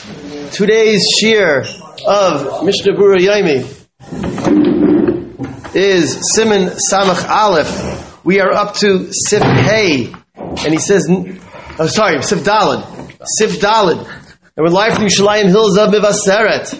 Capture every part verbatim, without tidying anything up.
Today's shir of Mishnah Berurah Yomi is Siman Samach Aleph. We are up to Sif Hey, and he says, oh sorry, Sif Daled, Sif Daled, and we're live from Yerushalayim Hills of Mivaseret.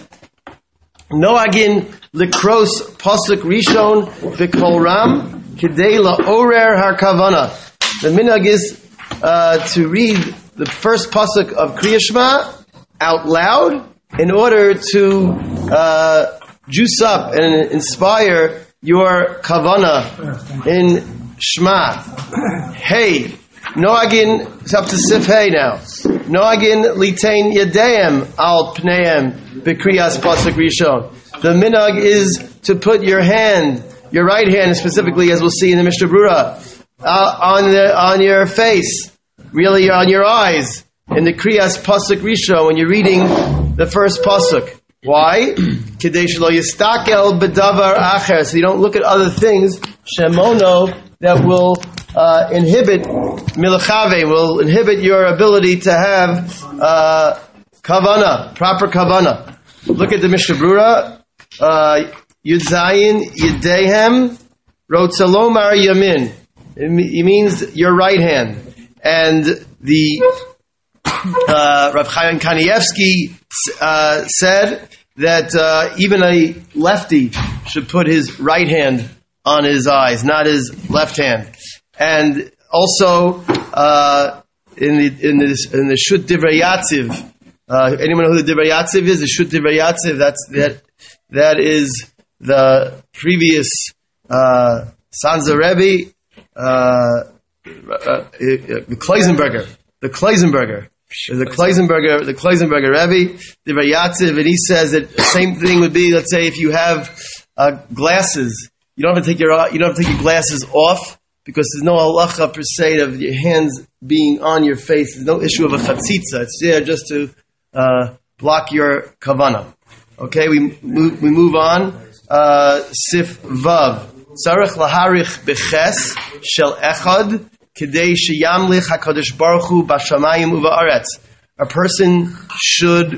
Noagin Likros Pasuk Rishon V'Kol Ram Kidei LaOrer HaKavana. The minhag is uh, to read the first pasuk of Kriya Shema out loud in order to uh, juice up and inspire your kavana in Shema. Hey, Noagin, it's up to Sif Hey now. Noagin litain yadeim al pneim b'kriyas pasuk rishon. The minhag is to put your hand, your right hand specifically, as we'll see in the Mishnah Berurah, uh, on the on your face, really on your eyes, in the kriyas pasuk rishon when you're reading the first pasuk. Why? Kedei shelo yistakel b'davar acher, so you don't look at other things shemono that will uh, inhibit milachave, will inhibit your ability to have uh, kavana, proper kavana. Look at the Mishnah Berurah. Uh, Yud Zayin Yedehem Rotzalomar Yamin. It means your right hand. And the uh, Rav Chaim Kanievsky uh, said that uh, even a lefty should put his right hand on his eyes, not his left hand. And also uh, in the in the in the Shut Divrei Yatziv, uh, anyone know who the Divrei Yatziv is? The Shut Divrei Yatziv. That's that. That is the previous uh, Sanzer Rebbe, uh, uh, the Kleisenberger, the Kleisenberger, the Kleisenberger, the Kleisenberger Rebbe, the Vayatziv, and he says that the same thing would be, let's say, if you have uh, glasses, you don't have to take your you don't have to take your glasses off because there's no halacha per se of your hands being on your face. There's no issue of a chatzitza. It's there just to uh, block your kavana. Okay, we move, we move on. Uh, Sif Vav. Tzarech laharich beches shel echad kedei sheyamlich HaKadosh Baruch Hu b'shamayim u'va'aretz. A person should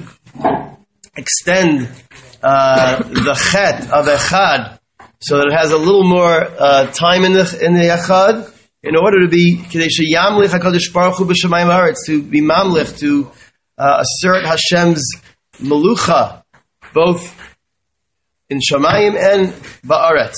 extend uh, the chet of echad so that it has a little more uh, time in the in the echad in order to be kedei sheyamlich HaKadosh Baruch Hu b'shamayim u'va'aretz, to be mamlich, to uh, assert Hashem's melucha, both in Shamayim and Ba'aretz.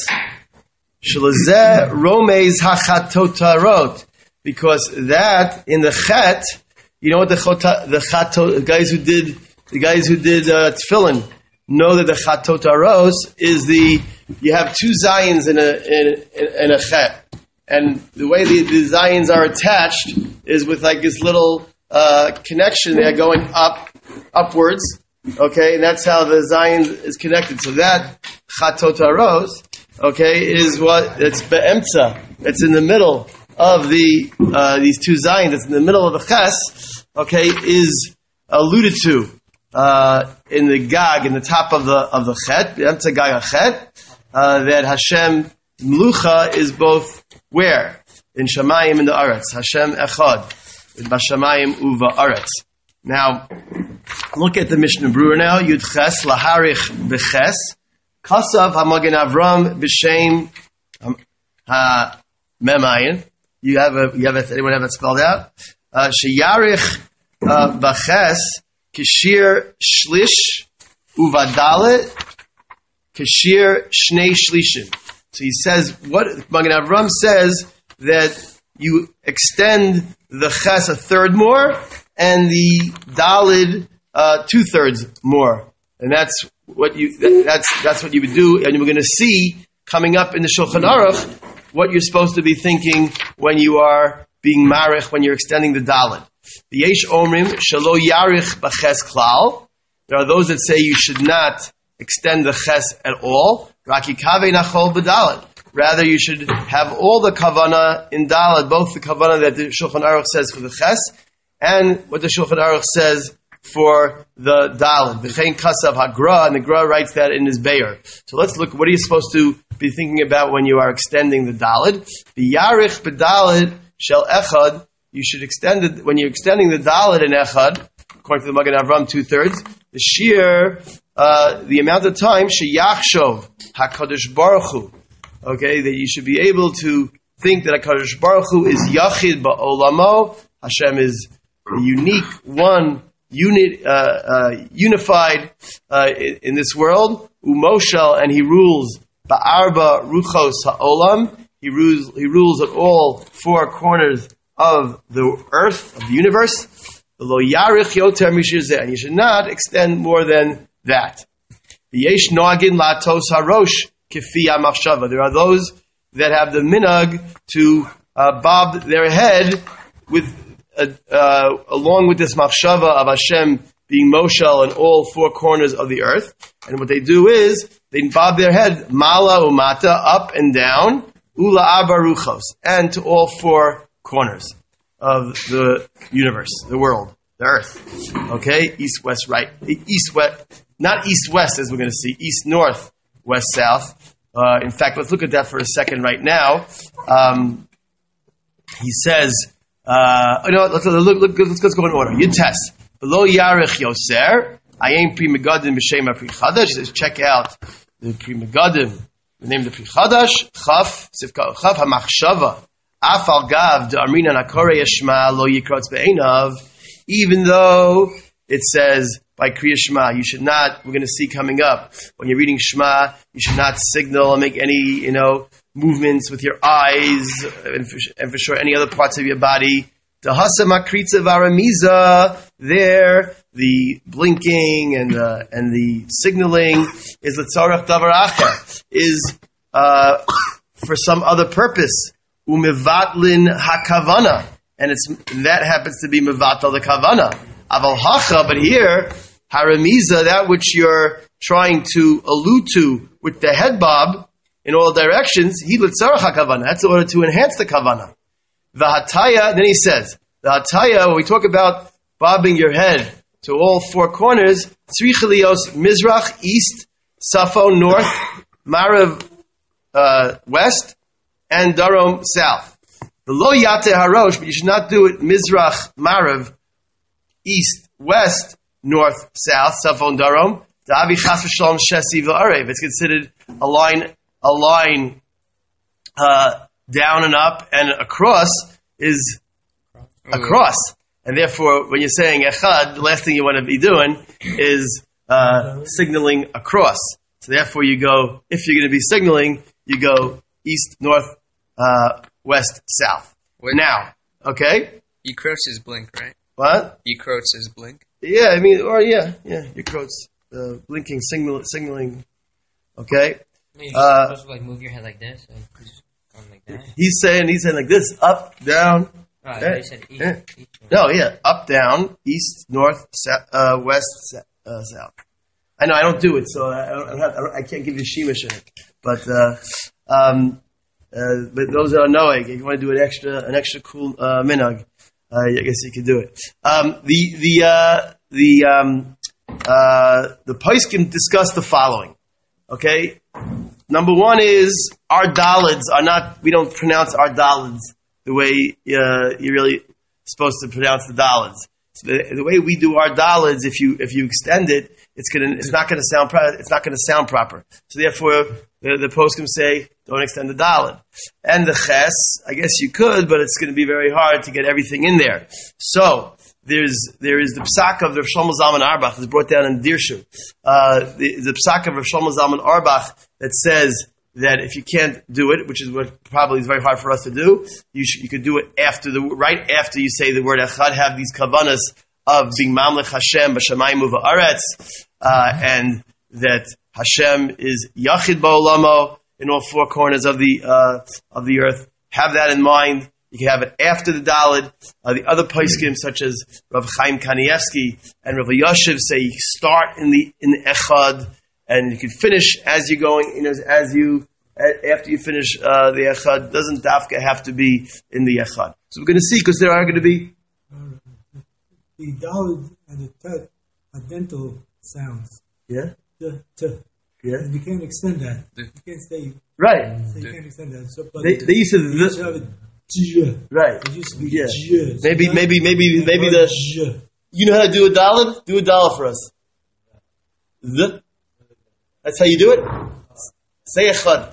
Shlazeh Romez HaChatotarot, because that in the Chet, you know what the chota, the chato, the guys who did the guys who did uh, tefillin know that the Chatotaros is the you have two zayins in a in, in, in a Chet, and the way the, the zayins are attached is with like this little uh, connection there going up upwards. Okay, and that's how the Zion is connected. So that Chatotaros, okay, is what it's be'emtza. It's in the middle of the uh, these two Zions. It's in the middle of the Ches. Okay, is alluded to uh, in the Gag, in the top of the of the Chet, be'emtza Gag Chet. Uh, that Hashem Mlucha is both where in Shamayim and the Aretz. Hashem Echad in Bashamayim uva Aretz. Now, look at the Mishnah Berurah now. Yud Ches laharich b'ches kasav hamagen Avram b'shem ha memayin. You have a you have a, anyone have it spelled out? Uh, Sheyarich b'ches kishir shlish uvadalet kishir shnei shlishim. So he says what Magen Avram says that you extend the ches a third more, and the dalid uh, two thirds more, and that's what you that, that's that's what you would do, and we're going to see coming up in the Shulchan Aruch what you're supposed to be thinking when you are being marich, when you're extending the dalid. The yesh omrim shelo yarich b'ches klal. There are those that say you should not extend the ches at all. Raki kaveh nachol b'dalid. Rather, you should have all the kavana in dalid, both the kavana that the Shulchan Aruch says for the ches, and what the Shulchan Aruch says for the Daled. V'chein kasav hagra, and the Gra writes that in his Be'er. So let's look, what are you supposed to be thinking about when you are extending the Daled? V'yarich b'Daled shel echad, you should extend it, when you're extending the Daled in echad, according to the Magen Avram, two-thirds. The shear, uh, the amount of time, sheyachshov HaKadosh Baruch Hu, okay, that you should be able to think that HaKadosh Baruch Hu is Yachid Ba'olamo, Hashem is the unique one, unit, uh, uh, unified uh, in, in this world, Umoshel, and he rules Ba'arba Ruchos HaOlam, he rules, he rules at all four corners of the earth, of the universe, Lo Yarich Yoter Mishir, and you should not extend more than that. Yesh Noagin Latos Harosh Kifi HaMachshava, there are those that have the minhag to uh, bob their head with uh, uh, along with this machshava of Hashem being Moshel in all four corners of the earth. And what they do is they bob their head mala umata, up and down, ula abaruchos, and to all four corners of the universe, the world, the earth. Okay, east, west, right, east, west, not east, west as we're going to see, east, north, west, south. Uh, in fact, let's look at that for a second right now. Um, he says, uh, you know what, let's, look, look, let's, let's go in order. You test. Below Yarich Yoser, Ayim Pri Megadim B'Shem Pri Chadash. He says, check out the Pri Megadim, the name of the Pri Chadash, Chaf, Sifka, Chaf HaMachshava, Afal Gav, D'Amrina Nakore Yeshma, Lo Yikrotz Be'enav, even though it says, by Kriya Shema, you should not, we're going to see coming up, when you're reading Shema, you should not signal or make any, you know, movements with your eyes, and for, and for sure any other parts of your body. The Hasa Makritza Varamiza, there, the blinking and the, and the signaling is L'tzarach Davar Acher, is, uh, for some other purpose. Umevatlin HaKavana, and it's, that happens to be Mevatel the Kavana. Aval Hacha, but here, Haramiza, that which you're trying to allude to with the head bob in all directions, he l'tzarach hakavana. That's in order to enhance the kavana. The hataya, then he says, the hataya, when we talk about bobbing your head to all four corners, tzrichelios mizrach, east, safo, north, marav, uh, west, and darom, south. The lo yate harosh, but you should not do it mizrach, marav, east, west, north, south, Safon, Darom. If it's considered a line, a line uh, down and up and across is across. And therefore, when you're saying echad, the last thing you want to be doing is uh, signaling across. So therefore, you go, if you're going to be signaling, you go east, north, uh, west, south. Wait. Now, okay? Yikrotz is blink, right? What? Yikrotz is blink. Yeah, I mean, or yeah, yeah, Yikrotz, uh, blinking, signal, signaling. Okay. You're just Uh, supposed to like move your head like this, and just going like that. He's saying, he's saying like this, up, down. Right, eh, you said east, eh. east, north. No, yeah, up, down, east, north, south, uh, west, sa- uh, south. I know I don't do it, so I don't, I, don't have, I, don't, I can't give you shemesh in it. But uh, um, uh, but those that are knowing, if you want to do an extra, an extra cool uh, minhag, uh, I guess you could do it. Um, the the uh, the um, uh, the poskim discuss the following. Okay, number one is our dalids are not. We don't pronounce our dalids the way uh, you're really supposed to pronounce the dalids. So the, the way we do our dalids, if you if you extend it, it's gonna it's not gonna sound pro- it's not gonna sound proper. So therefore, the, the poskim say don't extend the dalid. And the ches, I guess you could, but it's going to be very hard to get everything in there. So there's there is the psak of the Rav Shlomo Zalman Auerbach that's brought down in Dirshu. Uh, the, the psak of Rav Shlomo Zalman Auerbach that says that if you can't do it, which is what probably is very hard for us to do, you should, you could do it after the right after you say the word echad. Have these kavanas of being mamlech Hashem b'shamayim u'va'aretz, uh, and that Hashem is yachid ba'olamo in all four corners of the uh, of the earth. Have that in mind. You can have it after the Dalid. Uh, the other poskim, such as Rav Chaim Kanievsky and Rav Yoshev, say you start in the in the echad, and you can finish as you're going. You know, as you after you finish uh, the echad, doesn't dafka have to be in the echad. So we're going to see, because there are going to be the Dalid and the Tet are dental sounds. yeah The T. yeah And you can't extend that. You can't say. right. So you can't extend that. So, but They they used to you used to have the, it J. right. It used to be Yeah. J. Maybe Sometimes maybe maybe the maybe word the J. You know how to do a dalid? Do a dalid for us. The. That's how you do it? Say echad.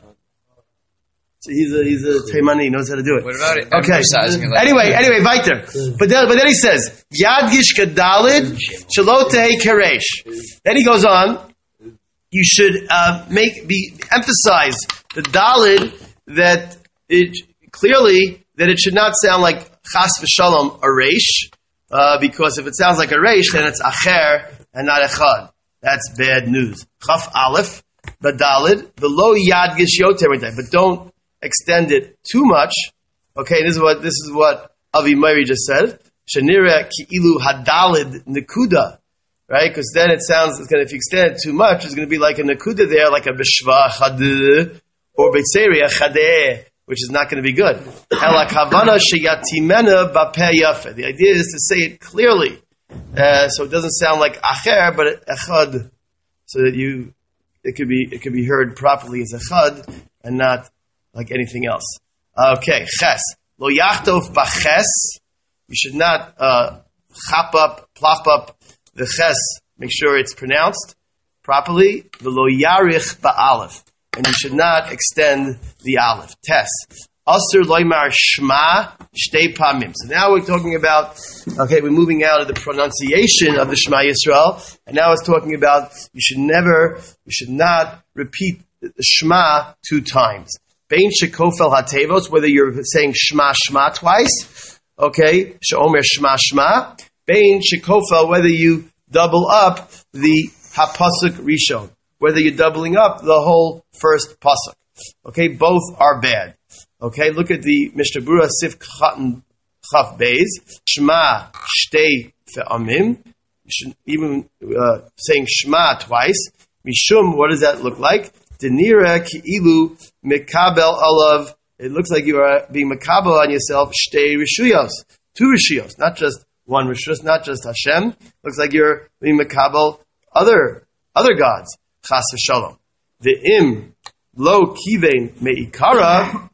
So he's a, he's a Taimani, he knows how to do it. What about it? Okay. Emphasizing it like Anyway, anyway, weiter. But then, but then he says, Yadgish kadalid, shalote keresh. Then he goes on, you should uh, make be emphasize the dalid that it clearly that it should not sound like chas v'shalom a reish, uh, because if it sounds like a reish, then it's acher and not echad. That's bad news. Chaf aleph, badalid, below yadgish yoter, but don't extend it too much. Okay, this is what this is what Avi Meiri just said. Shanira ki'ilu hadalid nekuda, right? Because then it sounds it's gonna, if you extend it too much, it's going to be like a nekuda there, like a bishva chad or betzeria chadeh, which is not going to be good. Ela kavana sheyatimena bapeh yafe. The idea is to say it clearly, uh, so it doesn't sound like acher, but echad, so that you it could be it could be heard properly as echad and not like anything else. Okay, ches. Lo yachtov b'ches. You should not uh, chop up, plop up the ches. Make sure it's pronounced properly. Lo yarich ba'alef. And you should not extend the aleph. Tes. Asur loymar shma shtei pamim. So now we're talking about, okay, we're moving out of the pronunciation of the Shema Yisrael, and now it's talking about you should never, you should not repeat the Shema two times. Bein shekofel hatevos, whether you're saying Shema Shema twice, okay, she'omer Shema Shema. Bein shekofel, whether you double up the hapasuk rishon, whether you're doubling up the whole first pasuk. Okay, both are bad. Okay, look at the Mishnah Berurah Sif Chatan Chaf Beis. Shema shtei fe'amim. You should even uh, saying Shema twice. Mishum, what does that look like? Denira ki'ilu mikabel alav. It looks like you are being makabel on yourself. Shtei rishuyos, two rishuyos, not just one rishuyos, not just Hashem. Looks like you're being makabel other other gods. Chas v'shalom. The im lo kivein meikara.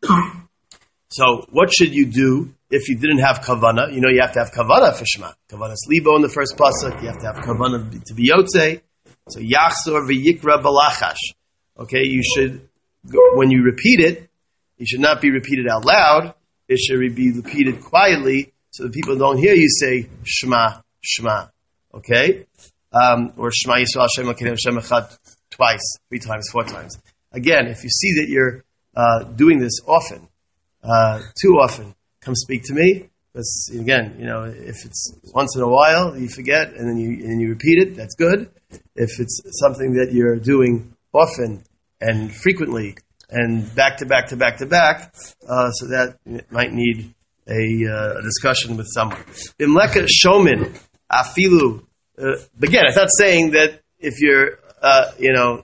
So what should you do if you didn't have kavana? You know you have to have kavana for Shema. Kavana slibo in the first pasuk. You have to have kavana to be yotze. So yachzor v'yikra balachash. Okay, you should, when you repeat it, it should not be repeated out loud. It should be repeated quietly so that people don't hear you say Shema, Shema. Okay? Um, or Shema Yisrael, Hashem Elokeinu, Hashem Echad twice, three times, four times. Again, if you see that you're uh, doing this often, uh, too often, come speak to me. Because again, you know, if it's once in a while, you forget and then you and you repeat it, that's good. If it's something that you're doing often and frequently and back to back to back to back, uh, so that might need a, uh, a discussion with someone. Imleka shomin afilu. Uh, again, it's not saying that if you're, uh, you know,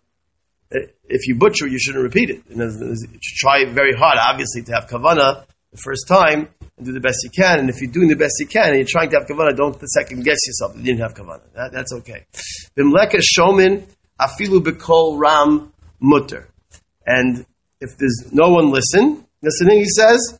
if you butcher, you shouldn't repeat it. You should try very hard, obviously, to have kavanah the first time and do the best you can. And if you're doing the best you can and you're trying to have kavanah, don't second guess yourself that you didn't have kavanah. That, that's okay. Imleka shomin afilu bekol ram mutter. And if there's no one listen, listening, he says,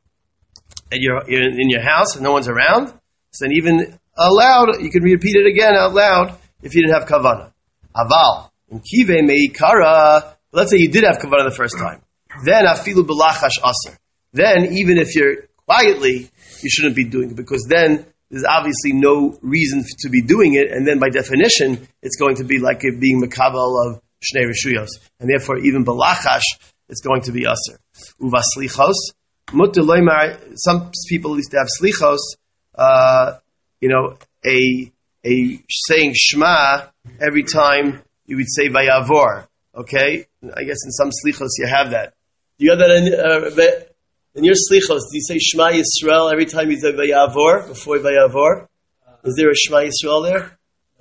and you're, you're in your house and no one's around, so then even aloud, you can repeat it again out loud if you didn't have kavanah. Aval, in kive meikara, let's say you did have kavanah the first time. Then afilu belachash aser. Then, even if you're quietly, you shouldn't be doing it, because then there's obviously no reason to be doing it, and then by definition, it's going to be like it being makabel of Shnei Rishuyos, and therefore even belachash, it's going to be aser. Uva slichos, mutter loymar, some people used to have slichos, uh, you know, a a saying Shema every time you would say Vayavor. Okay, I guess in some slichos you have that. Do you have that in, uh, in your slichos? Do you say Shema Yisrael every time you say Vayavor before Vayavor? Is there a Shema Yisrael there?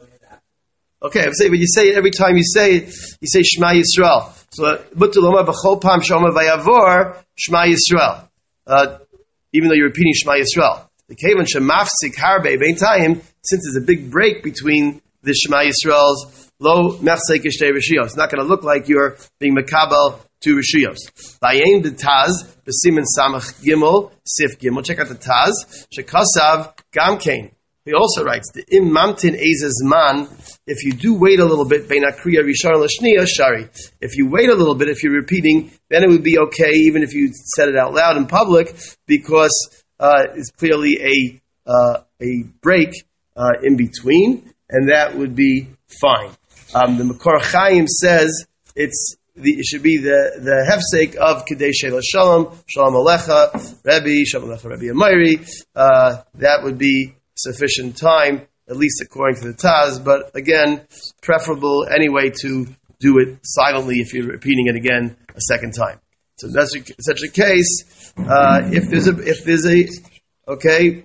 Okay, I'm saying, but you say it every time you say it, you say Shema Yisrael. So, Butuloma b'chol pam shoma Vayavor Shema Yisrael. Uh, even though you're repeating Shema Yisrael. The Kavan Shemafsik Harbe Beintayim, since there's a big break between the Shema Yisrael's Lo Mefsek Ishtei Rishiyos. It's not going to look like you're being Makabel to Rishiyos. Vayim the Taz, B'simen Samach Gimel, Sif Gimel. Check out the Taz. Shekasav Gamkein. He also writes, the im mamtin ezazman, if you do wait a little bit, bein akriya rishon l'shniya shari. If you wait a little bit, if you're repeating, then it would be okay, even if you said it out loud in public, because uh, it's clearly a uh, a break uh, in between, and that would be fine. Um, the Makor Chaim says it's the, it should be the the hefsek of Kedei Shela Shalom, Shalom Alecha, Rebbe, Shalom Alecha, Rebbe Amayri. Uh, that would be sufficient time, at least according to the Taz, but again, preferable anyway to do it silently if you're repeating it again a second time. So that's such a case. Uh, if there's a, if there's a, okay,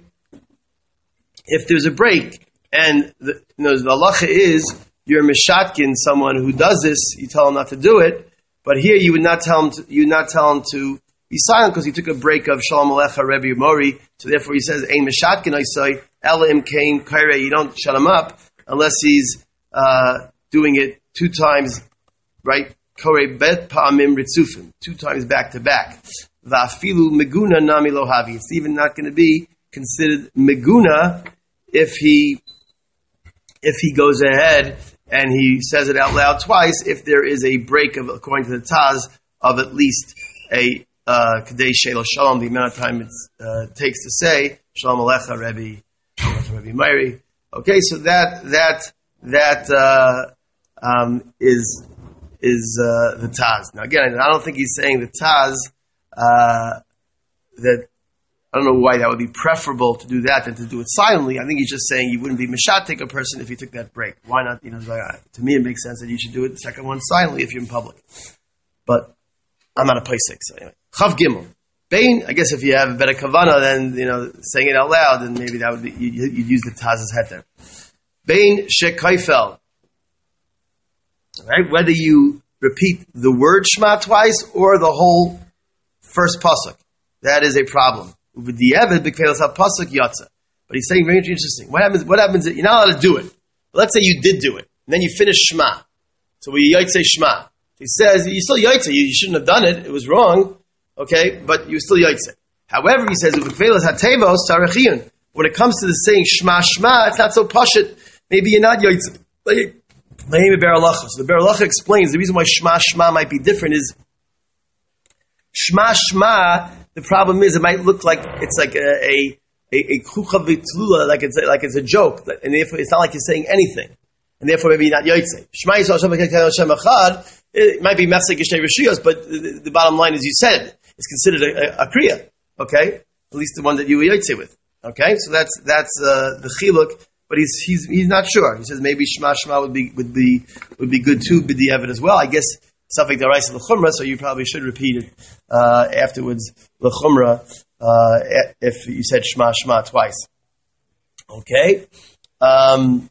if there's a break, and the, you know, the halacha is you're mishatkin someone who does this, you tell him not to do it, but here you would not tell him to, you would not tell him to be silent because he took a break of Shalom Alecha, Rebbe Mori, so therefore he says, Ein mishatkin I say, Elim Kain Kaire, you don't shut him up unless he's uh, doing it two times, right? Kore bet pa'amim ritzufim, two times back to back. Va'afilu meguna nami lohavi. It's even not going to be considered meguna if he if he goes ahead and he says it out loud twice. If there is a break of, according to the Taz, of at least a Kedei Shelo Shalom, the amount of time it uh, takes to say Shalom Alecha, Rebbe. Rebbe Meiri. Okay, so that that that uh, um, is is uh, the Taz. Now again, I don't think he's saying the Taz uh, that I don't know why that would be preferable to do that than to do it silently. I think he's just saying you wouldn't be mishatek a person if you took that break. Why not? You know, to me it makes sense that you should do it the second one silently if you're in public. But I'm not a paisik, so anyway. Chav Gimel. Bain, I guess if you have a better kavana than, you know, saying it out loud, then maybe that would be, you'd, you'd use the Taz's heter. Bain shekaifel. Right? Whether you repeat the word Shema twice or the whole first pasuk. That is a problem. With the Evid, b'kvelas ha-pasuk yatsa. But he's saying very interesting. What happens, what happens, you're not allowed to do it. But let's say you did do it. And then you finish Shema. So we yotze Shema. He says, you still yotze. You, you shouldn't have done it. It was wrong. Okay, but you still yotze. However, he says, when it comes to the saying Shema Shema, it's not so pashut. Maybe you're not yotze. So the Be'er Halacha explains the reason why Shema Shema might be different is Shema Shema. The problem is it might look like it's like a a a kucha v'tlula, like it's a, like it's a joke, and therefore it's not like you're saying anything, and therefore maybe you're not yotze. Shema Yisrael Hashem Echad. It might be mefsek shtei rishiyos, but the, the bottom line is you said it. It's considered a, a, a kriya, okay? At least the one that you yotze with, okay? So that's that's uh, the chiluk, but he's he's he's not sure. He says maybe Shema Shema would be would be would be good too, b'di'evet as well. I guess something daraisa l'chumra, so you probably should repeat it uh, afterwards l'chumra uh, if you said Shema Shema twice, okay? Um,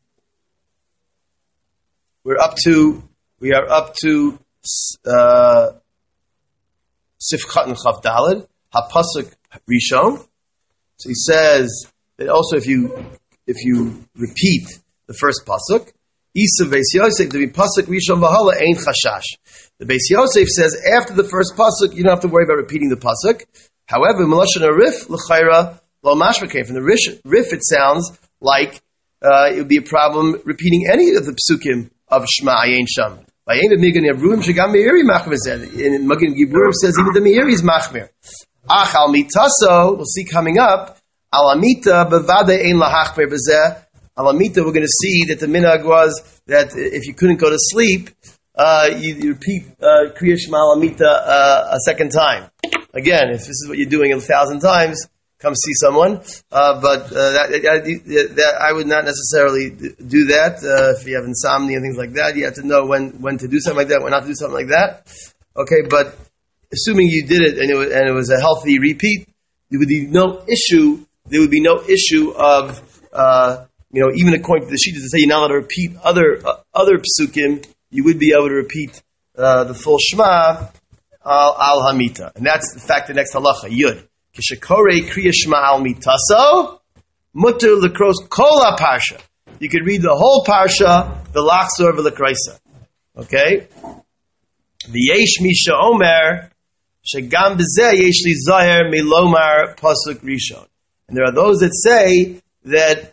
we're up to we are up to. Uh, Sifchat and Chav Daled, HaPasuk Rishon. So he says that also if you if you repeat the first pasuk, Isa Beis Yosef to be Pasuk Rishon V'Hala Ein Chashash. The Beis Yosef says after the first pasuk you don't have to worry about repeating the pasuk. However, Melashon Arif L'Chayra Lo Mashma came from the Rif. Rif it sounds like uh, it would be a problem repeating any of the psukim of Shema Ayin Sham. In Magen Giburim says even the Meiri is machmir. Ach al mitaso, we'll see coming up. Al amita bevade ein lahachmir bezeh. Al amita, we're going to see that the minhag was that if you couldn't go to sleep, uh, you, you repeat uh, Kriya Shema al amita uh, a second time. Again, if this is what you're doing a thousand times, come see someone. Uh, but uh, that, that, that I would not necessarily do that. Uh, if you have insomnia and things like that, you have to know when, when to do something like that, when not to do something like that. Okay, but assuming you did it and it was, and it was a healthy repeat, there would be no issue. There would be no issue of uh, you know, even according to the Shittas to say you're not allowed to repeat other uh, other psukim, you would be able to repeat uh, the full Shema al, al hamita, and that's in fact the next halacha yud. Kishakore kriya shema al mitaso, mutter lekros kol parsha. You could read the whole parsha, the lachzor v'lekreisa. Okay? V'yesh misha omer, shegam b'zeh yesh li zahir milomar pasuk rishon. And there are those that say that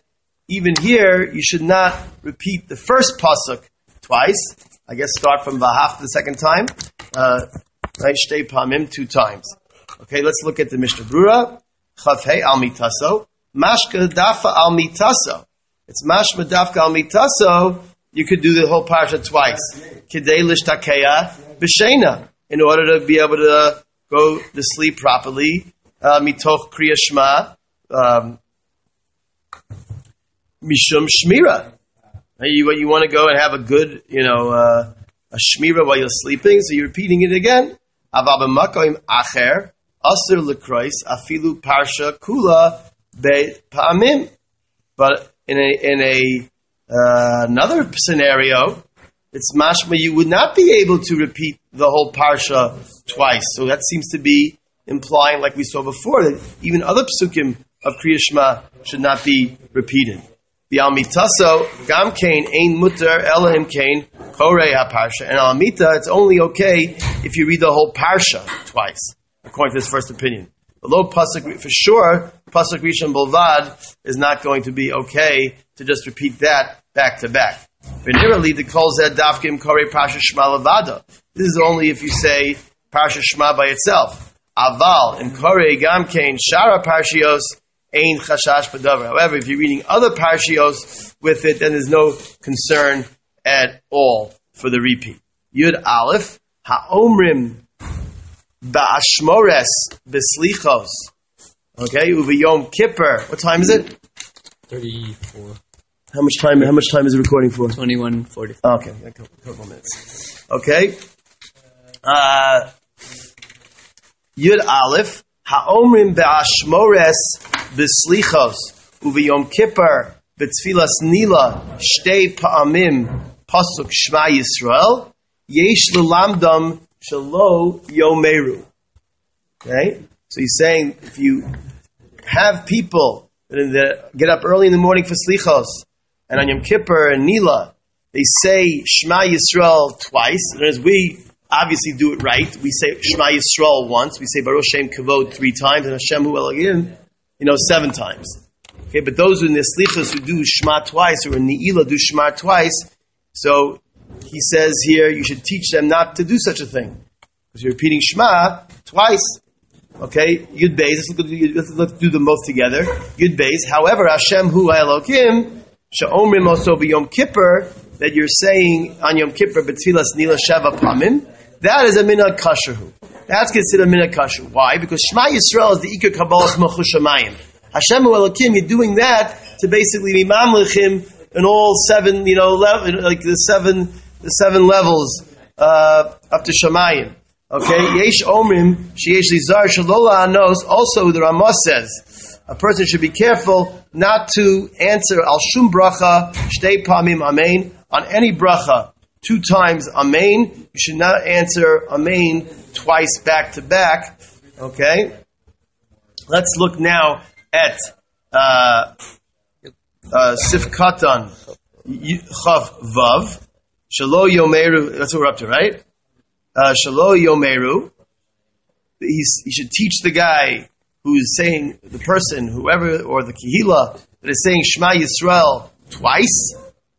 even here, you should not repeat the first pasuk twice. I guess start from Vahaf the second time. Uh, right, Shtei Pamim two times. Okay, let's look at the Mishnah Brura. Chavhei al mitaso. Mashka dafa al mitaso. It's mashma dafka al mitaso. You could do the whole parsha twice. Kidei lishtakeya b'sheina. In order to be able to go to sleep properly. Uh, mitoch kriya shma. Um, Mishum shmira. You, you want to go and have a good, you know, uh, a shmira while you're sleeping, so you're repeating it again. Aval b'makom acher aser lekrois afilu parsha kula be pa'amim. But in a in a uh, another scenario, it's mashma you would not be able to repeat the whole parsha twice. So that seems to be implying, like we saw before, that even other psukim of Kriya Shema should not be repeated. The Almitaso, Gam Kain, Ein Mutter, Elohim Kain, Korei HaParsha. And Almita, it's only okay if you read the whole Parsha twice, according to this first opinion. Below Pasuk, for sure, Pasuk Rishon Bolvad is not going to be okay to just repeat that back to back. Venirali, the Kol Zed Dafkim Korei Parsha Shema Levada. This is only if you say Parsha Shema by itself. Aval, and Korei Gam Kain, Shara Parshios, Ein chashash b'davar. However, if you're reading other parshios with it, then there's no concern at all for the repeat. Yud Aleph, ha'omrim ba'ashmores b'slichos. Okay, uvi Yom Kippur. What time is it? thirty-four. How much time? How much time is it recording for? twenty-one forty. Okay, a couple, couple minutes. Okay. Uh, Yud Aleph, ha'omrim ba'ashmores b'slichos uv'yom kippur b'tfilas nila shtei pa'amim pasuk Shema Yisrael yesh l'lamdam shelo yomeru. Okay, so he's saying if you have people that get up early in the morning for slichos and on Yom Kippur and Nila they say Shema Yisrael twice, and as we obviously do it right, we say Shema Yisrael once, we say Baruch Shem Kavod three times, and Hashem Hu Elohim, you know, seven times. Okay, but those who in the Slichos who do Shema twice, or in Ne'ilah do Shema twice, so he says here, you should teach them not to do such a thing. Because you're repeating Shema twice. Okay, Yud Beis, let's, look, let's, let's do them both together. Yud Beis, however, Hashem Hu Elohim, Sha'omrim also B'Yom Kippur, that you're saying on Yom Kippur, B'Tfilas Nila Sheva Pamim, that is a minhag kasherhu. That's considered a minhag kasher. Why? Because Shema Yisrael is the Iker Kabbalas Malchus Shamayim. Hashem Elokim, you're doing that to basically be mamlechim in all seven, you know, level, like the seven, the seven levels uh, up to Shamayim. Okay, Yesh Omrim Sheyesh Lizar Shalola Anos. Also, the Ramah says a person should be careful not to answer Al Shum Bracha Shtei Pamim Amen on any bracha. Two times Amen. You should not answer Amen twice back to back. Okay? Let's look now at uh, uh, Sif Katan Chav Vav. Shalo Yomeru. That's what we're up to, right? Uh, Shalo Yomeru. He's, he should teach the guy who's saying, the person, whoever, or the Kehila, that is saying Shema Yisrael twice,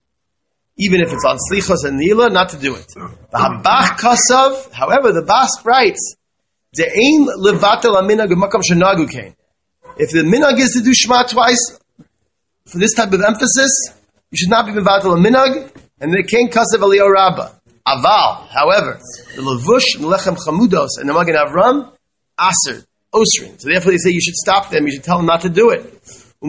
even if it's on Slichos and Nila, not to do it. The Habach Kasav, however, the Basque writes, De'ein levatel aminag u'makam shenagu kain. If the minhag is to do Shema twice, for this type of emphasis, you should not be mevatel a minhag, and the kain Kasav Eliyahu Rabbah. Aval, however, the Levush and Lechem Chamudos and the Magen Avram, Aser, Osrin. So therefore they say you should stop them, you should tell them not to do it. And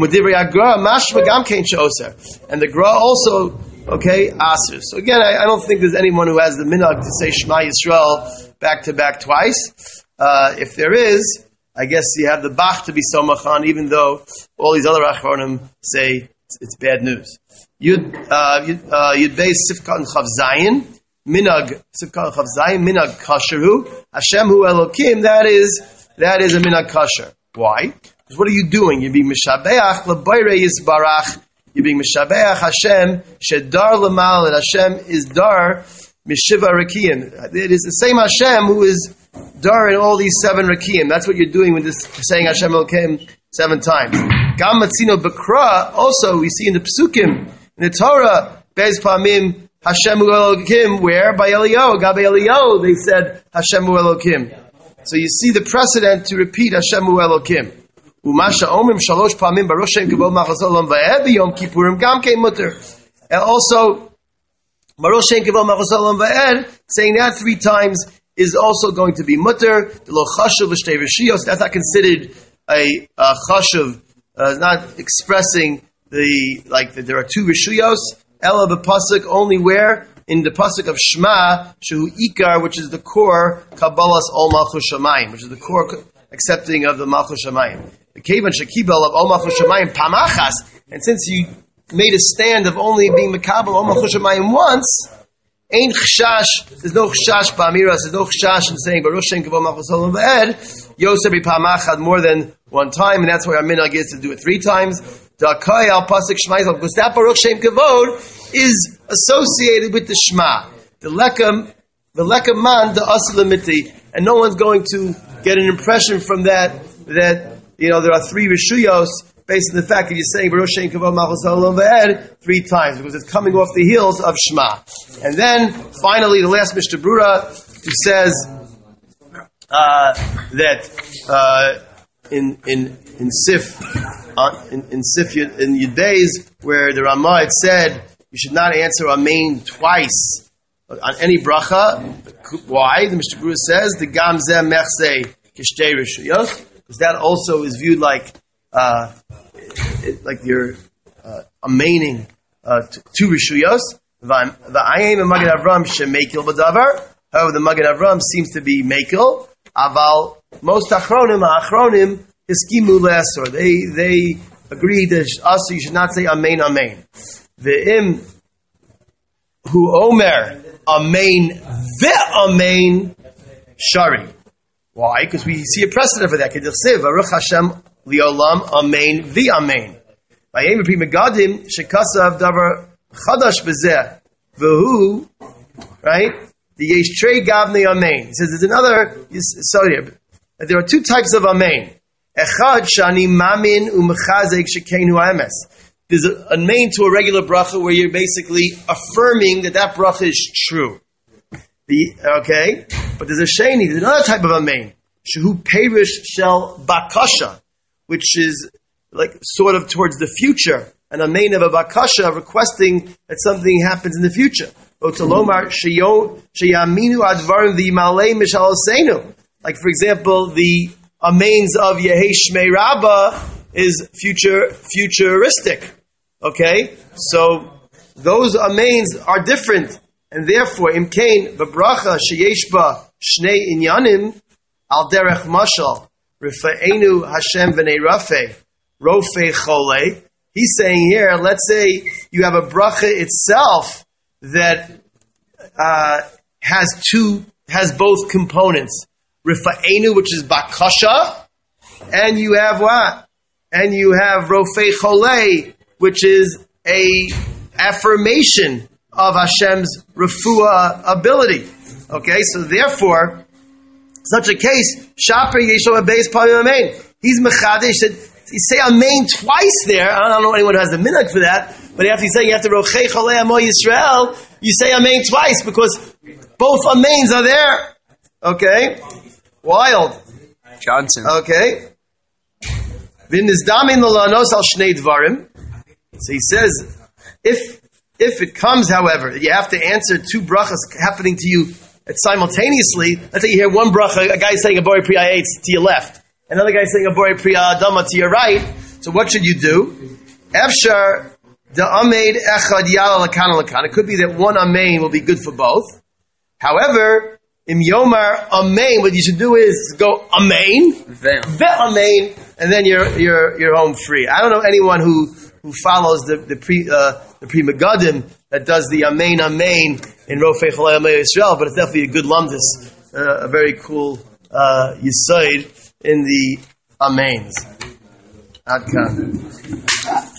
the Gra also, okay, Aser. So again, I, I don't think there's anyone who has the minhag to say Shema Yisrael back to back twice. Uh, if there is, I guess you have the Bach to be Somach on, even though all these other Achronim say it's, it's bad news. Yud uh, Yud, uh, Yud Beis Sifkat and Chav Zayin. Minag Sifkat Chav Zayin Minag Kasherhu Hashem Hu Elokim. That is that is a minag kasher. Why? Because what are you doing? You're being mishabeach lebayre yisbarach. You're being mishabeach Hashem shedar lemal. That Hashem is dar mishiva rakiyim. It is the same Hashem who is dar in all these seven rakiyim. That's what you're doing with this saying Hashem Elokim seven times. Gam Matzino Bekra, also we see in the Psukim, in the Torah, Bez Pamim, Hashem Hu Elokim, where? By Eliyahu, Gabe Eliyahu, they said Hashem Hu Elokim. So you see the precedent to repeat Hashem Hu Elokim. Umasha Omrim Shalosh Pamim Baruch Shem Kavod Malchus Olam Va'ed Yom Kippurim Gam Kei Mutter. And also, Baruch Shem Kavod Malchus Olam Va'ed, saying that three times is also going to be mutter. The lo chashuv v'shtei rishiyos. That's not considered a, a chashuv. Uh, not expressing the like that there are two rishiyos. Ela b'pasuk only where in the pasuk of Shema shehu ikar, which is the core kabbalas ol malchus shamayim, which is the core accepting of the malchus shamayim. The kevan shekibel of ol malchus shamayim pamachas, and since you made a stand of only being mekabel ol malchus shamayim once. Ain't chashash. There's no chashash ba'amiras. There's no chashash in saying Baruch Shem Kavod Malchus Olam Va'ed Yosef b'pamachad more than one time, and that's why our minhag is to do it three times. Da'kai al pasuk Shema, because that Baruch Shem Kavod is associated with the Shema. The lekam, the lekam man, the asilamiti, and no one's going to get an impression from that that you know there are three rishuyos. Based on the fact that you're saying Baruch Shem Kavod Malchus Olam Va'ed three times, because it's coming off the heels of Shema. And then, finally, the last Mishnah Brura, who says uh, that uh, in in in Sif uh, in, in Sif in Yudbeis, where the Ramah had said you should not answer Amen twice on any bracha. Why? The Mishnah Brura says the Gam Zeh Mechsei Kishtei Rishuyos, because that also is viewed like. Uh, it, like you're uh, amaining uh, two rishuyos. V'ayim and Magen Avram shemekil b'davar. However, the Magen Avram seems to be mekil. Aval most achronim achronim hiskimu le'asor. They they agreed that also you should not say amen amen. Ve'im hu omer amen ve'amen shari. Why? Because we see a precedent for that. K'dichsev Baruch Hashem Liolam Amen Vi Amen. Vayem B'Pri Megadim Shekasav Davar Chadash B'Zeh V'Hu, right? The Yesh Trei Gavnei Amen. He says there's another. Sorry, there are two types of Amen. Echad Shani Mamin Umechazek Shekenu Emes. There's a Amen to a regular bracha where you're basically affirming that that bracha is true. The okay, but there's a sheni. There's another type of amen. Shehu perish shel bakasha, which is like sort of towards the future. An amen of a bakasha requesting that something happens in the future. Otalomar sheyo sheyaminu advarim v'yimalei mishal seinu. Like for example, the amens of Yehei Shmei Rabbah is future futuristic. Okay, so those amens are different. And therefore, imkain v'bracha sheyesh ba shnei inyanim al derech mashal rifa'enu Hashem v'nei rafei rofei chole. He's saying here, let's say you have a bracha itself that uh, has two, has both components. Rifa'enu, which is bakasha, and you have what? And you have rofei chole, which is a affirmation of Hashem's refuah ability. Okay, so therefore, such a case, Shaper Yeshua Beis Pamim Amen. He's Mechadesh. You say Amen twice there. I don't know anyone who has the minhag for that, but after you say you have to Rochei Cholei Amo Yisrael, you say Amen twice because both Amens are there. Okay, wild. Johnson. Okay. V'nizdamin l'lanos al shnei dvarim. So he says, if If it comes, however, that you have to answer two brachas happening to you simultaneously, let's say you hear one bracha, a guy saying a Borei Pri Ha'etz to your left, another guy saying a Borei Pri Ha'adama to your right, so what should you do? Efshar da'ameid echad yala lakan lakan. It could be that one amein will be good for both. However, im yomar amein, what you should do is go amein, ve amein, and then you're, you're, you're home free. I don't know anyone who, who follows the, the pre, uh, the Pri Megadim that does the Amen Amen in Rofei Cholei Amei Yisrael, but it's definitely a good lamdus, uh, a very cool uh, yisoid in the Amens. Ad kan.